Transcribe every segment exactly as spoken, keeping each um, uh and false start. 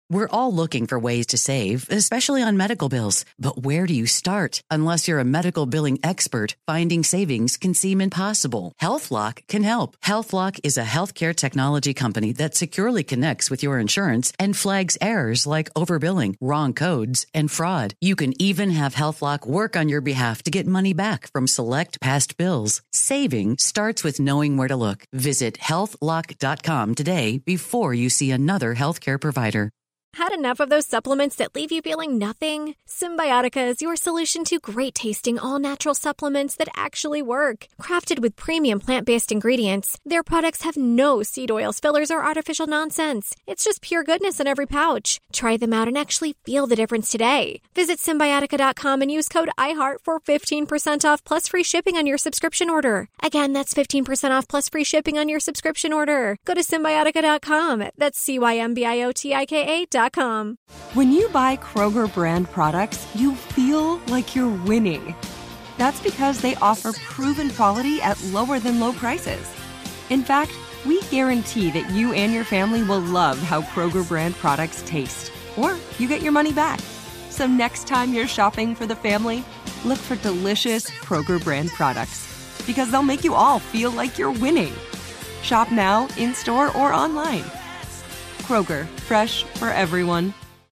We're all looking for ways to save, especially on medical bills. But where do you start? Unless you're a medical billing expert, finding savings can seem impossible. HealthLock can help. HealthLock is a healthcare technology company that securely connects with your insurance and flags errors like overbilling, wrong codes, and fraud. You can even have HealthLock work on your behalf to get money back from select past bills. Saving starts with knowing where to look. Visit health lock dot com today before you see another healthcare provider. Had enough of those supplements that leave you feeling nothing? Symbiotica is your solution to great-tasting, all-natural supplements that actually work. Crafted with premium plant-based ingredients, their products have no seed oils, fillers, or artificial nonsense. It's just pure goodness in every pouch. Try them out and actually feel the difference today. Visit Symbiotica dot com and use code iHeart for fifteen percent off plus free shipping on your subscription order. Again, that's fifteen percent off plus free shipping on your subscription order. Go to Symbiotica dot com. That's C Y M B I O T I K A dot com. When you buy Kroger brand products, you feel like you're winning. That's because they offer proven quality at lower than low prices. In fact, we guarantee that you and your family will love how Kroger brand products taste, or you get your money back. So next time you're shopping for the family, look for delicious Kroger brand products, because they'll make you all feel like you're winning. Shop now, in-store, or online. Kroger, fresh for everyone.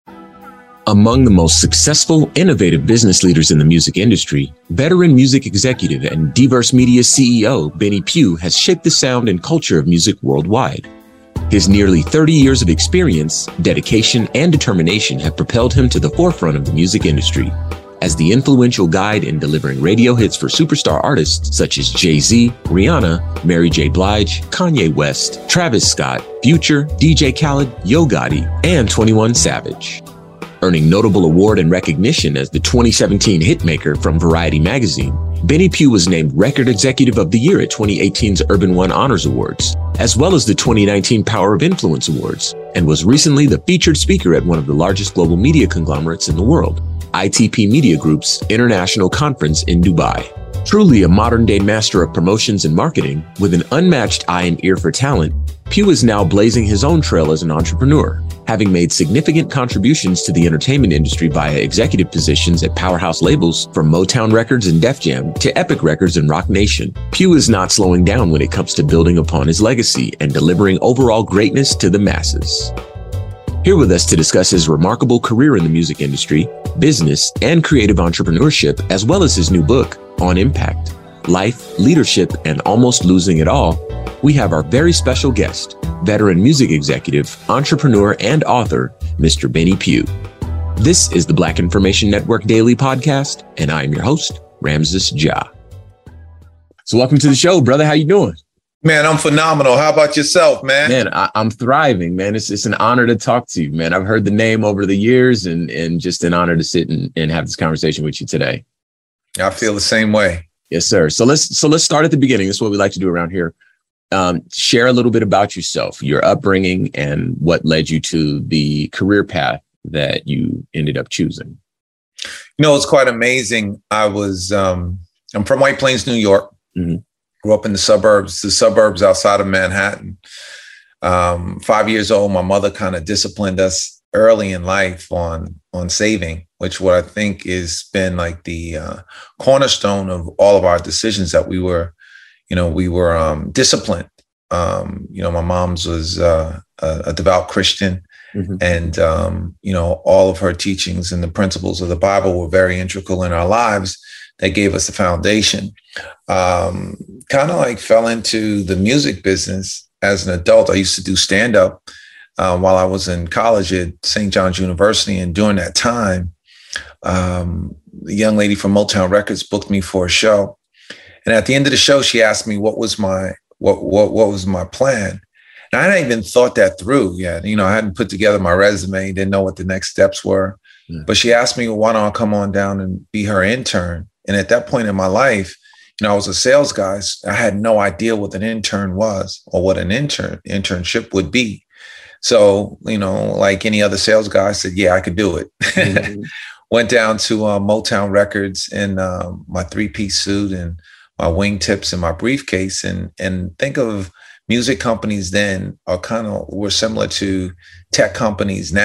Among the most successful, innovative business leaders in the music industry, veteran music executive and Diverse Media C E O Benny Pugh has shaped the sound and culture of music worldwide. His nearly thirty years of experience, dedication, and determination have propelled him to the forefront of the music industry. As the influential guide in delivering radio hits for superstar artists such as Jay-Z, Rihanna, Mary J. Blige, Kanye West, Travis Scott, Future, D J Khaled, Yo Gotti, and twenty-one Savage. Earning notable award and recognition as the twenty seventeen Hitmaker from Variety magazine, Benny Pugh was named Record Executive of the Year at twenty eighteen's Urban One Honors Awards, as well as the twenty nineteen Power of Influence Awards, and was recently the featured speaker at one of the largest global media conglomerates in the world, I T P Media Group's International Conference in Dubai. Truly a modern-day master of promotions and marketing, with an unmatched eye and ear for talent, Pugh is now blazing his own trail as an entrepreneur, having made significant contributions to the entertainment industry via executive positions at powerhouse labels from Motown Records and Def Jam to Epic Records and Roc Nation. Pugh is not slowing down when it comes to building upon his legacy and delivering overall greatness to the masses. Here with us to discuss his remarkable career in the music industry, business, and creative entrepreneurship, as well as his new book, On Impact, Life, Leadership, and Almost Losing It All, we have our very special guest, veteran music executive, entrepreneur, and author, Mister Benny Pugh. This is the Black Information Network Daily Podcast, and I am your host, Ramses Ja. So welcome to the show, brother. How you doing? Man, I'm phenomenal. How about yourself, man? Man, I, I'm thriving, man. It's it's an honor to talk to you, man. I've heard the name over the years, and and just an honor to sit and, and have this conversation with you today. I feel the same way. Yes, sir. So let's so let's start at the beginning. This is what we like to do around here. Um, share a little bit about yourself, your upbringing, and what led you to the career path that you ended up choosing. You know, it's quite amazing. I was um, I'm from White Plains, New York. Mm-hmm. Grew up in the suburbs, the suburbs outside of Manhattan. Um, five years old, my mother kind of disciplined us early in life on, on saving, which what I think has been like the uh, cornerstone of all of our decisions that we were, you know, we were um, disciplined. Um, you know, my mom's was uh, a, a devout Christian. Mm-hmm. And, um, you know, all of her teachings and the principles of the Bible were very integral in our lives. That gave us the foundation. Um, kind of like fell into the music business as an adult. I used to do stand-up uh, while I was in college at Saint John's University. And during that time, um, the young lady from Motown Records booked me for a show. And at the end of the show, she asked me what was my what what what was my plan. And I hadn't even thought that through yet. You know, I hadn't put together my resume, didn't know what the next steps were. Yeah. But she asked me, well, why don't I come on down and be her intern? And at that point in my life, you know, I was a sales guy. I had no idea what an intern was or what an intern internship would be. So, you know, like any other sales guy, I said, yeah, I could do it. Mm-hmm. Went down to uh, Motown Records in uh, my three-piece suit and my wingtips and my briefcase. And, and think of music companies then are kind of were similar to tech companies now.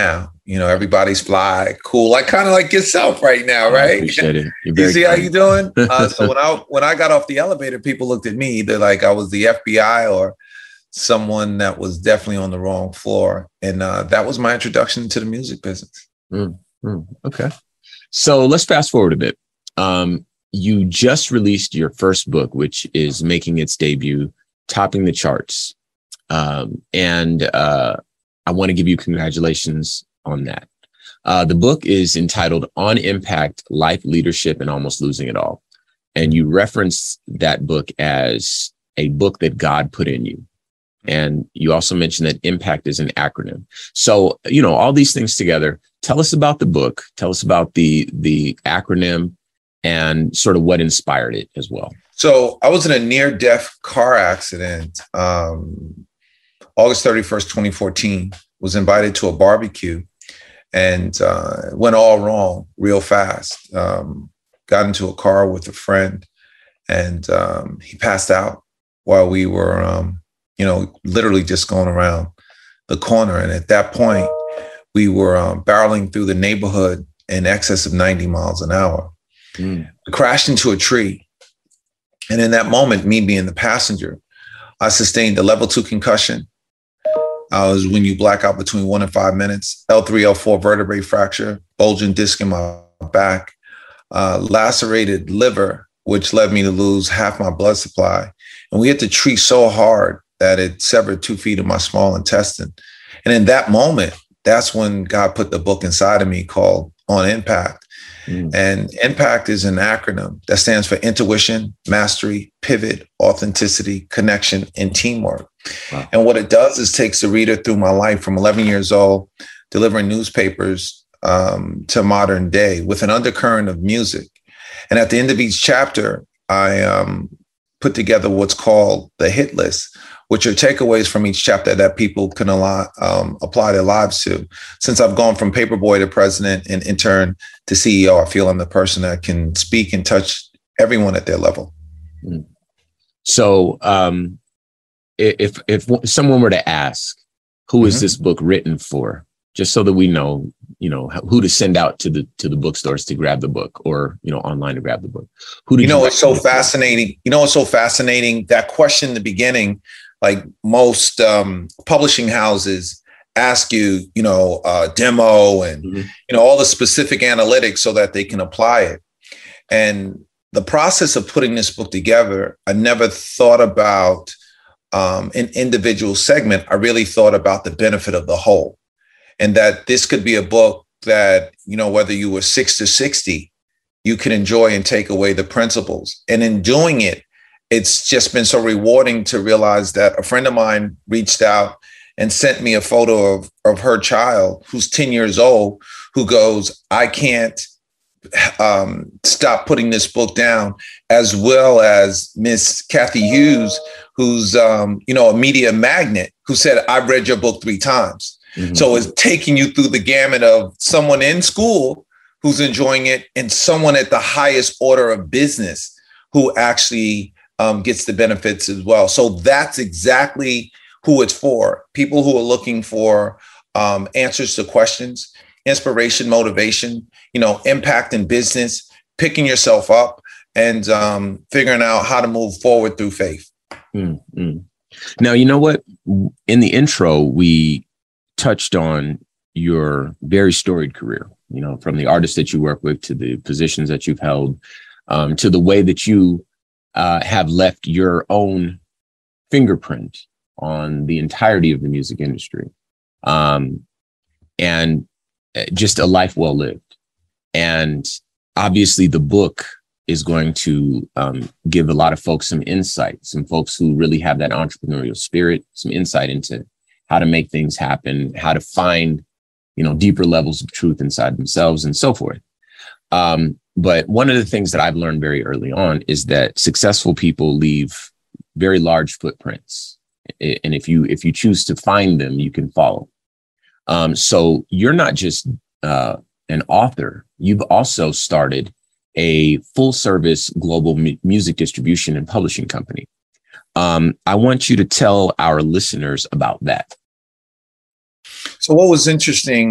You know, everybody's fly, cool, like kind of like yourself right now, right? I appreciate it. You see kind. How you doing? Uh, so when I when I got off the elevator, people looked at me either like I was the F B I or someone that was definitely on the wrong floor, and uh, that was my introduction to the music business. Mm, mm, okay, so let's fast forward a bit. Um, you just released your first book, which is making its debut, topping the charts, um, and uh, I want to give you congratulations on that. Uh, the book is entitled On Impact, Life, Leadership, and Almost Losing It All. And you reference that book as a book that God put in you. And you also mentioned that impact is an acronym. So, you know, all these things together, tell us about the book, tell us about the, the acronym and sort of what inspired it as well. So I was in a near-death car accident, um, August thirty-first, twenty fourteen, was invited to a barbecue. And uh, went all wrong real fast. Um, got into a car with a friend, and um, he passed out while we were, um, you know, literally just going around the corner. And at that point, we were um, barreling through the neighborhood in excess of ninety miles an hour. Mm. We crashed into a tree. And in that moment, me being the passenger, I sustained a level two concussion. I was when you black out between one and five minutes, L three, L four vertebrae fracture, bulging disc in my back, uh, lacerated liver, which led me to lose half my blood supply. And we hit the tree so hard that it severed two feet of my small intestine. And in that moment, that's when God put the book inside of me called On Impact. Mm. And impact is an acronym that stands for intuition, mastery, pivot, authenticity, connection, and teamwork. Wow. And what it does is takes the reader through my life from eleven years old, delivering newspapers um, to modern day with an undercurrent of music. And at the end of each chapter, I um, put together what's called the hit list, which are takeaways from each chapter that people can allow, um, apply their lives to. Since I've gone from paperboy to president and intern to C E O, I feel I'm the person that can speak and touch everyone at their level. So um, if if someone were to ask, who mm-hmm. is this book written for? Just so that we know, you know, who to send out to the to the bookstores to grab the book, or, you know, online to grab the book. Who did you know? You it's so fascinating. For? You know, it's so fascinating. That question in the beginning, like most um, publishing houses ask you, you know, uh, demo and, mm-hmm. you know, all the specific analytics so that they can apply it. And the process of putting this book together, I never thought about um, an individual segment. I really thought about the benefit of the whole. And that this could be a book that, you know, whether you were six to sixty, you can enjoy and take away the principles. And in doing it, it's just been so rewarding to realize that a friend of mine reached out and sent me a photo of, of her child who's ten years old, who goes, I can't um, stop putting this book down, as well as Miss Kathy Hughes, who's, um, you know, a media magnet, who said, I've read your book three times. Mm-hmm. So it's taking you through the gamut of someone in school who's enjoying it and someone at the highest order of business who actually um, gets the benefits as well. So that's exactly who it's for. People who are looking for um, answers to questions, inspiration, motivation, you know, impact in business, picking yourself up and um, figuring out how to move forward through faith. Mm-hmm. Now, you know what? In the intro, we touched on your very storied career, you know, from the artists that you work with to the positions that you've held, um, to the way that you uh, have left your own fingerprint on the entirety of the music industry, um, and just a life well lived. And obviously the book is going to um, give a lot of folks some insight, some folks who really have that entrepreneurial spirit, some insight into how to make things happen, how to find, you know, deeper levels of truth inside themselves and so forth. Um, but one of the things that I've learned very early on is that successful people leave very large footprints. And if you if you choose to find them, you can follow. Um, so you're not just uh, an author. You've also started a full service global mu- music distribution and publishing company. Um, I want you to tell our listeners about that. So what was interesting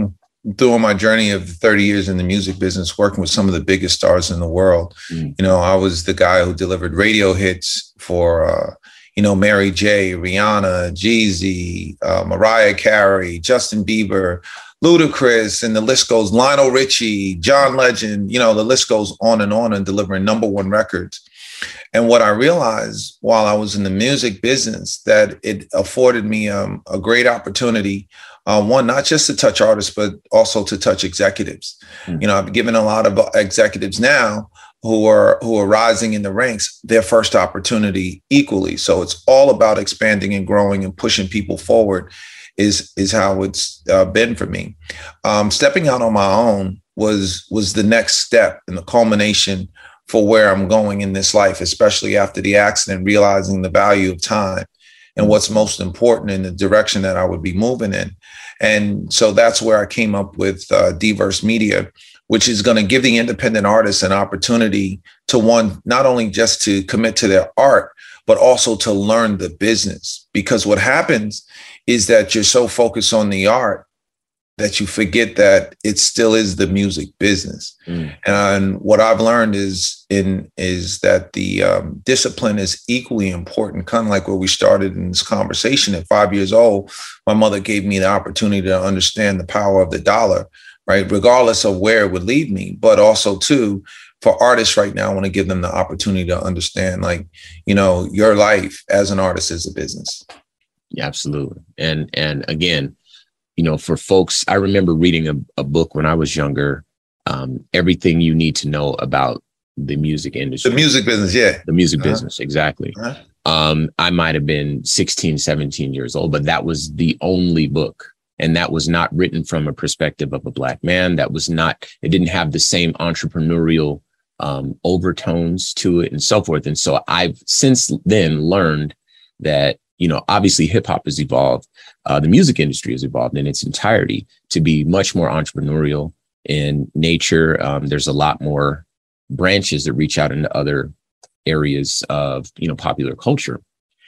through my journey of thirty years in the music business, working with some of the biggest stars in the world, mm. you know, I was the guy who delivered radio hits for, uh, you know, Mary J, Rihanna, Jeezy, uh, Mariah Carey, Justin Bieber, Ludacris, and the list goes, Lionel Richie, John Legend, you know, the list goes on and on, and delivering number one records. And what I realized while I was in the music business, that it afforded me um, a great opportunity, uh, one, not just to touch artists, but also to touch executives. Mm. You know, I've given a lot of executives now who are who are rising in the ranks their first opportunity equally. So it's all about expanding and growing and pushing people forward is, is how it's uh, been for me. Um, stepping out on my own was was the next step in the culmination for where I'm going in this life, especially after the accident, realizing the value of time and what's most important in the direction that I would be moving in. And so that's where I came up with uh, Diverse Media, which is going to give the independent artists an opportunity to, one, not only just to commit to their art, but also to learn the business. Because what happens is that you're so focused on the art that you forget that it still is the music business. Mm. And what I've learned is in is that the um, discipline is equally important, kind of like where we started in this conversation. At five years old, my mother gave me the opportunity to understand the power of the dollar, right? Regardless of where it would lead me, but also too, for artists right now, I want to give them the opportunity to understand, like, you know, your life as an artist is a business. Yeah, absolutely. And, and again, you know, for folks, I remember reading a, a book when I was younger, um, everything you need to know about the music industry. The music business, yeah. The music uh-huh. business, exactly. Uh-huh. Um, I might have been sixteen, seventeen years old, but that was the only book. And that was not written from a perspective of a Black man. That was not, it didn't have the same entrepreneurial um, overtones to it and so forth. And so I've since then learned that, you know, obviously hip hop has evolved. Uh, the music industry has evolved in its entirety to be much more entrepreneurial in nature. Um, there's a lot more branches that reach out into other areas of, you know, popular culture.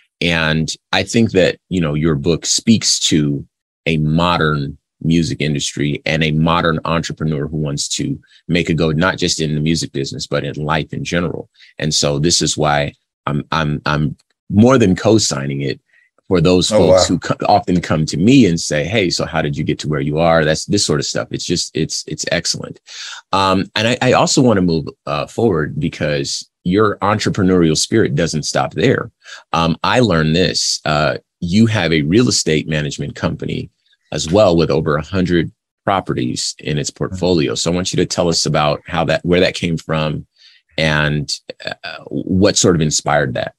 And I think that, you know, your book speaks to a modern music industry and a modern entrepreneur who wants to make a go, not just in the music business, but in life in general. And so this is why I'm, I'm, I'm more than co-signing it for those oh, folks wow. who co- often come to me and say, hey, so how did you get to where you are? That's this sort of stuff. It's just, it's, it's excellent. Um, and I, I also want to move uh, forward because your entrepreneurial spirit doesn't stop there. Um, I learned this, uh, you have a real estate management company as well with over a hundred properties in its portfolio. So I want you to tell us about how that, where that came from and uh, what sort of inspired that.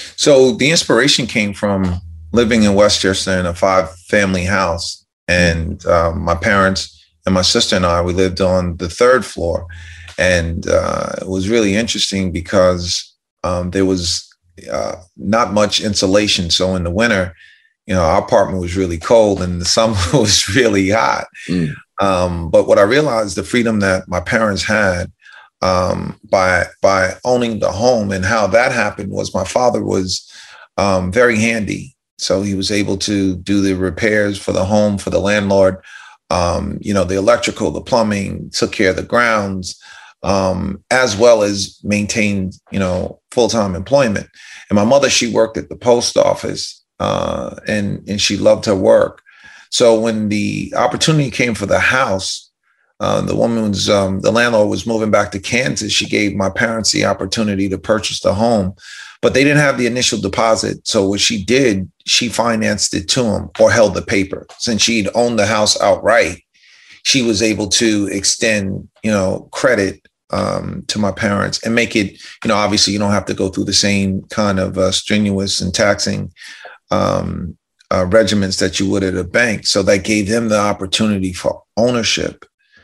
So the inspiration came from living in Westchester in a five family house. And um, my parents and my sister and I, we lived on the third floor. And uh, it was really interesting because um, there was uh, not much insulation. So in the winter, you know, our apartment was really cold and the summer was really hot. Mm. Um, but what I realized, the freedom that my parents had um, by by owning the home, and how that happened was my father was um, very handy. So he was able to do the repairs for the home, for the landlord, um, you know, the electrical, the plumbing, took care of the grounds, um, as well as maintained, you know, full-time employment. And my mother, she worked at the post office uh, and, and she loved her work. So when the opportunity came for the house, uh, the woman was, um, the landlord was moving back to Kansas. She gave my parents the opportunity to purchase the home, but they didn't have the initial deposit. So what she did, she financed it to them or held the paper. Since she'd owned the house outright, she was able to extend, you know, credit um, to my parents and make it, you know, obviously you don't have to go through the same kind of uh, strenuous and taxing um, uh, regimens that you would at a bank. So that gave them the opportunity for ownership.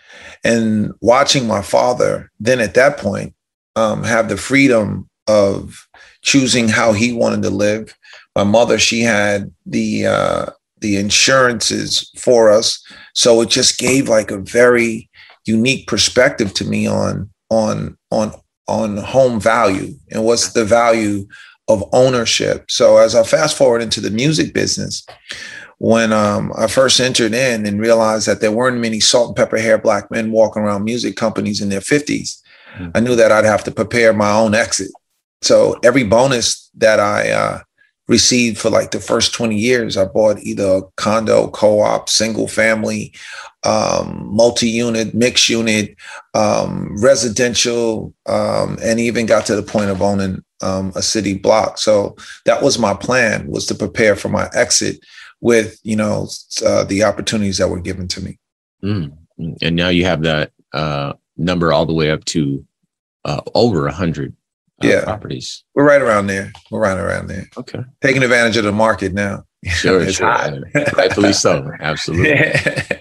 And watching my father then at that point um, have the freedom of choosing how he wanted to live. My mother, she had the uh, the insurances for us. So it just gave like a very unique perspective to me on on on on home value and what's the value of ownership. So as I fast forward into the music business, when um, I first entered in and realized that there weren't many salt and pepper hair black men walking around music companies in their fifties, mm-hmm. I knew that I'd have to prepare my own exit. So every bonus that I uh, received for like the first twenty years, I bought either a condo, co-op, single family, um, multi-unit, mixed unit, um, residential, um, and even got to the point of owning um, a city block. So that was my plan, was to prepare for my exit with, you know, uh, the opportunities that were given to me. Mm. And now you have that uh, number all the way up to uh, over a hundred uh, yeah. properties. We're right around there. We're right around there. Okay. Taking advantage of the market now. Sure, it's sure. hot. Rightfully so. Absolutely.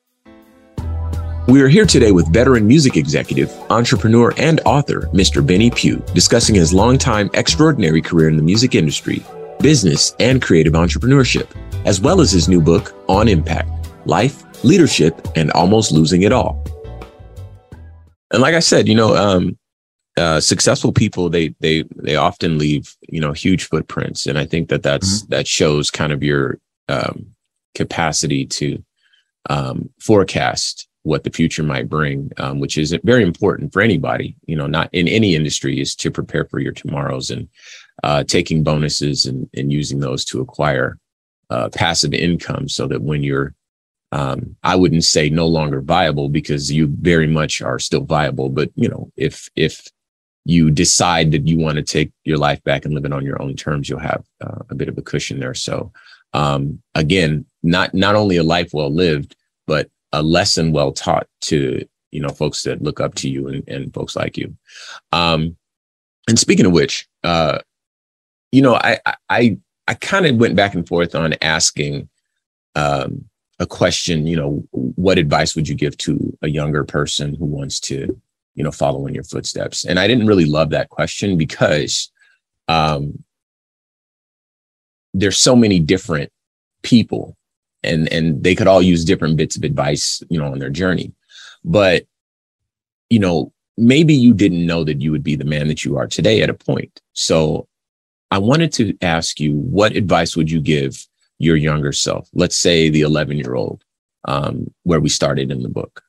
We are here today with veteran music executive, entrepreneur, and author, Mister Benny Pugh, discussing his longtime extraordinary career in the music industry, business, and creative entrepreneurship, as well as his new book, On Impact, Life, Leadership, and Almost Losing It All. And like I said, you know, um, uh, successful people, they they they often leave, you know, huge footprints. And I think that that's, mm-hmm. that shows kind of your um, capacity to um, forecast what the future might bring, um, which is very important for anybody, you know, not in any industry, is to prepare for your tomorrows and uh, taking bonuses and, and using those to acquire uh, passive income so that when you're, um, I wouldn't say no longer viable, because you very much are still viable. But, you know, if if you decide that you want to take your life back and live it on your own terms, you'll have uh, a bit of a cushion there. So, um, again, not not only a life well lived, but a lesson well taught to, you know, folks that look up to you and, and folks like you. Um, and speaking of which, uh, you know, I I I kind of went back and forth on asking um, a question, you know, what advice would you give to a younger person who wants to, you know, follow in your footsteps? And I didn't really love that question because um, there's so many different people. And and they could all use different bits of advice, you know, on their journey. But, you know, maybe you didn't know that you would be the man that you are today at a point. So I wanted to ask you, what advice would you give your younger self? Let's say the eleven year old, um, where we started in the book.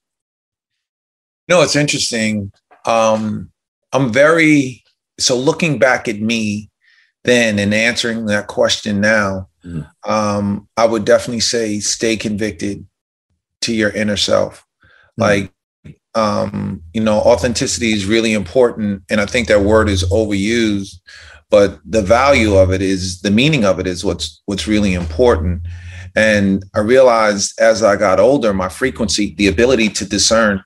No, it's interesting. Um, I'm very, so looking back at me then and answering that question now, mm. um, I would definitely say stay convicted to your inner self. Mm. Like, um, you know, authenticity is really important. And I think that word is overused, but the value of it is, the meaning of it is what's, what's really important. And I realized as I got older, my frequency, the ability to discern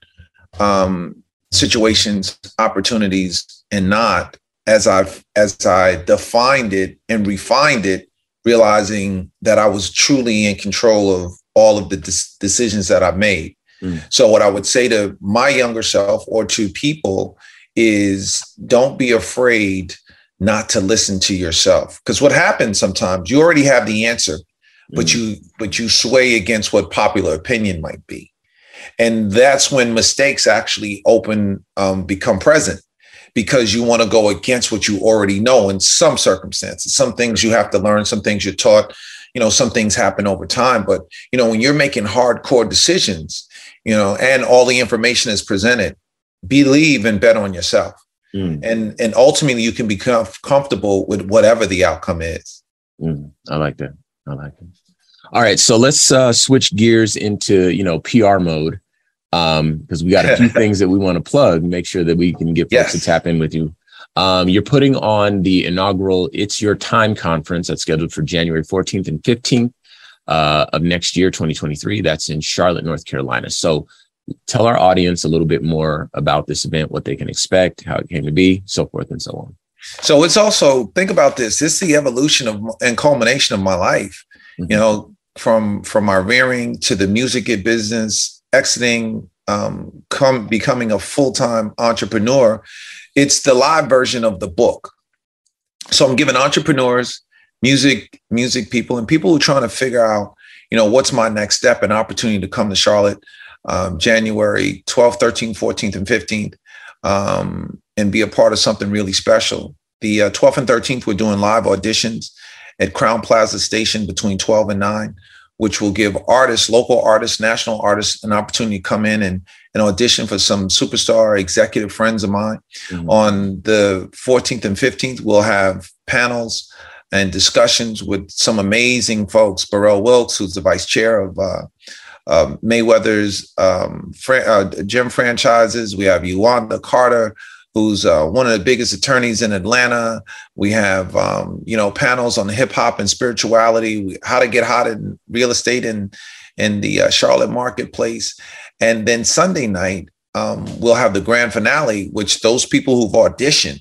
um, situations, opportunities, and not, as I've, as I defined it and refined it, realizing that I was truly in control of all of the des- decisions that I've made. Mm. So what I would say to my younger self or to people is, don't be afraid not to listen to yourself. Because what happens sometimes, you already have the answer, mm. but you, but you sway against what popular opinion might be. And that's when mistakes actually open, um, become present. Because you want to go against what you already know in some circumstances. Some things you have to learn, some things you're taught, you know, some things happen over time. But, you know, when you're making hardcore decisions, you know, and all the information is presented, believe and bet on yourself. Mm. And, and ultimately you can become comfortable with whatever the outcome is. Mm. I like that. I like it. All right. So let's uh, switch gears into, you know, P R mode. Um, because we got a few things that we want to plug, make sure that we can get folks yes. to tap in with you. Um, you're putting on the inaugural It's Your Time conference that's scheduled for January fourteenth and fifteenth uh, of next year, twenty twenty-three. That's in Charlotte, North Carolina. So tell our audience a little bit more about this event, what they can expect, how it came to be, so forth and so on. So it's also, think about this, this is the evolution of and culmination of my life, mm-hmm. you know, from, from my rearing to the music business, exiting, um, come becoming a full-time entrepreneur. It's the live version of the book. So I'm giving entrepreneurs, music, music people, and people who are trying to figure out, you know, what's my next step, an opportunity to come to Charlotte, um, January twelfth, thirteenth, fourteenth, and fifteenth, um, and be a part of something really special. The uh, twelfth and thirteenth, we're doing live auditions at Crown Plaza Station between twelve and nine. which will give artists, local artists, national artists, an opportunity to come in and, and audition for some superstar executive friends of mine. Mm-hmm. On the fourteenth and fifteenth, we'll have panels and discussions with some amazing folks. Burrell Wilkes, who's the vice chair of uh, uh, Mayweather's um, fran- uh, gym franchises. We have Yolanda Carter, who's uh, one of the biggest attorneys in Atlanta. We have, um, you know, panels on hip hop and spirituality, how to get hot in real estate in, in the uh, Charlotte marketplace. And then Sunday night, um, we'll have the grand finale, which those people who've auditioned,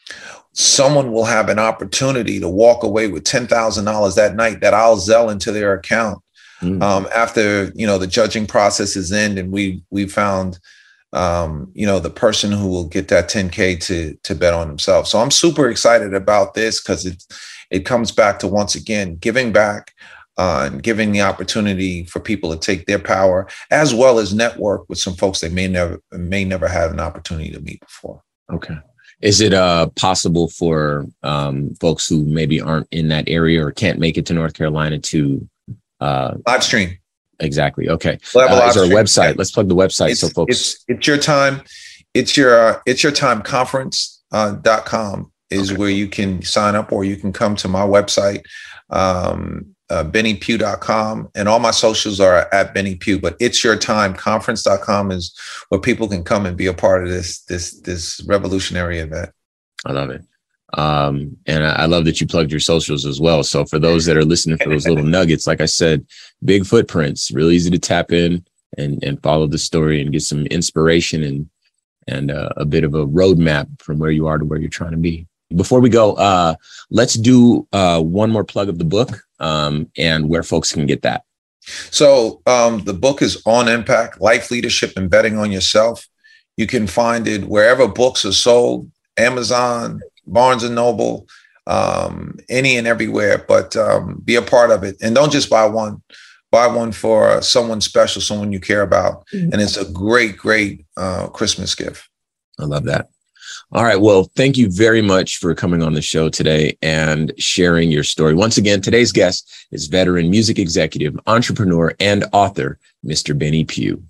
someone will have an opportunity to walk away with ten thousand dollars that night that I'll Zelle into their account. Mm. Um, after, you know, the judging process is end and we, we found, um, you know, the person who will get that ten K to, to bet on themselves. So I'm super excited about this because it, it comes back to, once again, giving back uh, and giving the opportunity for people to take their power as well as network with some folks they may never, may never have an opportunity to meet before. Okay. Is it uh, possible for um, folks who maybe aren't in that area or can't make it to North Carolina to uh, live stream? Exactly. Okay. We'll uh, is there a website? Yeah. Let's plug the website it's, so folks. It's it's your time. It's your uh, it's your time conference uh, dot com is okay. Where you can sign up, or you can come to my website, um, uh, benny pugh dot com, and all my socials are at Benny Pugh. But it's your time conference dot com is where people can come and be a part of this this this revolutionary event. I love it. Um, and I, I love that you plugged your socials as well. So for those that are listening for those little nuggets, like I said, big footprints, real easy to tap in and, and follow the story and get some inspiration and, and uh, a bit of a roadmap from where you are to where you're trying to be. Before we go, uh, let's do uh, one more plug of the book um, and where folks can get that. So um, the book is On Impact, Life Leadership and Betting on Yourself. You can find it wherever books are sold, Amazon, Barnes and Noble, um, any and everywhere, but um, be a part of it. And don't just buy one, buy one for someone special, someone you care about. Mm-hmm. And it's a great, great uh, Christmas gift. I love that. All right. Well, thank you very much for coming on the show today and sharing your story. Once again, today's guest is veteran music executive, entrepreneur, and author, Mister Benny Pugh.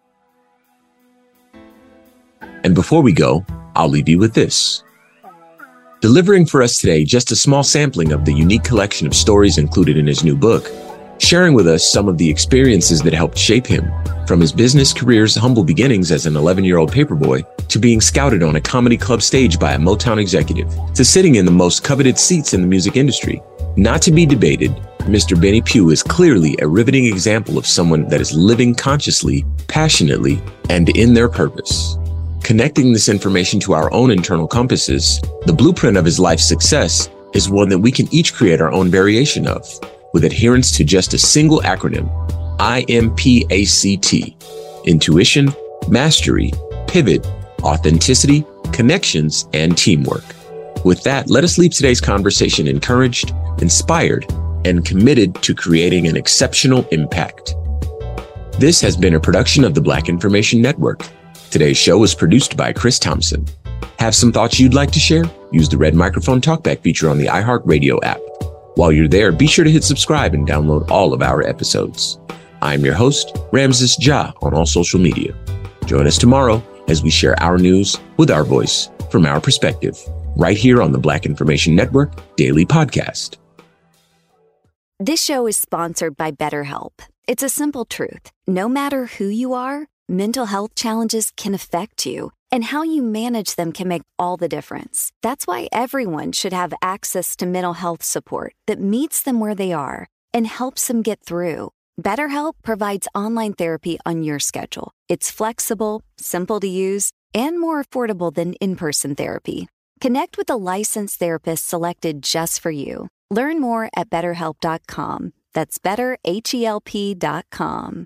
And before we go, I'll leave you with this. Delivering for us today just a small sampling of the unique collection of stories included in his new book, sharing with us some of the experiences that helped shape him, from his business career's humble beginnings as an eleven-year-old paperboy to being scouted on a comedy club stage by a Motown executive, to sitting in the most coveted seats in the music industry. Not to be debated, Mister Benny Pugh is clearly a riveting example of someone that is living consciously, passionately, and in their purpose. Connecting this information to our own internal compasses, the blueprint of his life's success is one that we can each create our own variation of, with adherence to just a single acronym, I M P A C T: intuition, mastery, pivot, authenticity, connections, and teamwork. With that, let us leave today's conversation encouraged, inspired, and committed to creating an exceptional impact. This has been a production of the Black Information Network. Today's show was produced by Chris Thompson. Have some thoughts you'd like to share? Use the red microphone talkback feature on the iHeartRadio app. While you're there, be sure to hit subscribe and download all of our episodes. I'm your host, Ramses Ja, on all social media. Join us tomorrow as we share our news with our voice from our perspective, right here on the Black Information Network Daily Podcast. This show is sponsored by BetterHelp. It's a simple truth. No matter who you are, mental health challenges can affect you, and how you manage them can make all the difference. That's why everyone should have access to mental health support that meets them where they are and helps them get through. BetterHelp provides online therapy on your schedule. It's flexible, simple to use, and more affordable than in-person therapy. Connect with a licensed therapist selected just for you. Learn more at better help dot com. That's better H E L P dot com.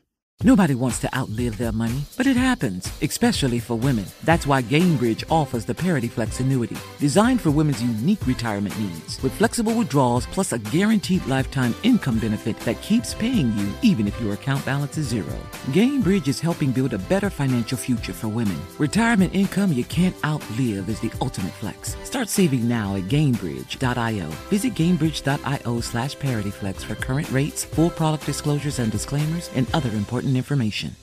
Nobody wants to outlive their money, but it happens, especially for women. That's why Gainbridge offers the Parity Flex annuity, designed for women's unique retirement needs, with flexible withdrawals plus a guaranteed lifetime income benefit that keeps paying you even if your account balance is zero. Gainbridge is helping build a better financial future for women. Retirement income you can't outlive is the ultimate flex. Start saving now at Gainbridge dot io. Visit Gainbridge dot io slash ParityFlex for current rates, full product disclosures and disclaimers, and other important information.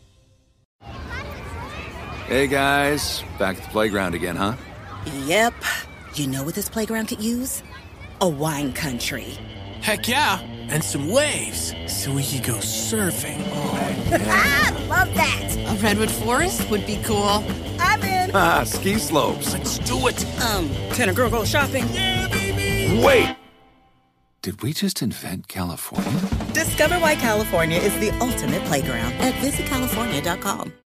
Hey guys, back at the playground again, huh? Yep. You know what this playground could use? A wine country. Heck yeah, and some waves so we could go surfing. Oh, yeah. Ah, love that. A redwood forest would be cool. I'm in. Ah, ski slopes. Let's do it. Um, can a girl go shopping? Yeah, baby. Wait. Did we just invent California? Discover why California is the ultimate playground at visit california dot com.